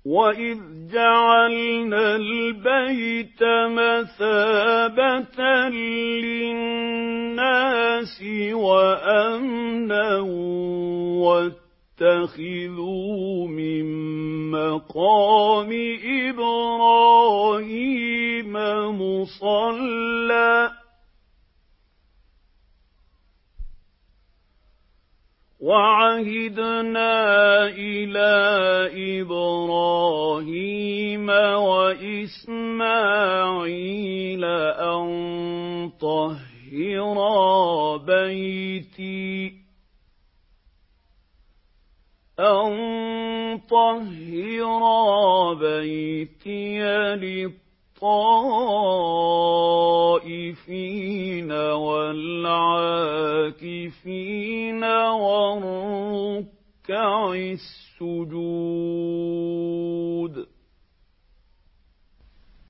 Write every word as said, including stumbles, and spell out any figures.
وَإِذْ جَعَلْنَا الْبَيْتَ مَثَابَةً لِّلنَّاسِ وَأَمْنًا وَاتَّخِذُوا مِن مَّقَامِ إِبْرَاهِيمَ مُصَلًّى ۖ وَعَهِدْنَا إِلَىٰ إِبْرَاهِيمَ وَإِسْمَاعِيلَ أَن طَهِّرَا بَيْتِيَ أَن طَهِّرَا بَيْتِيَ لِلطَّائِفِينَ وَالْعَاكِفِينَ وَالرُّكَّعِ السُّجُودِ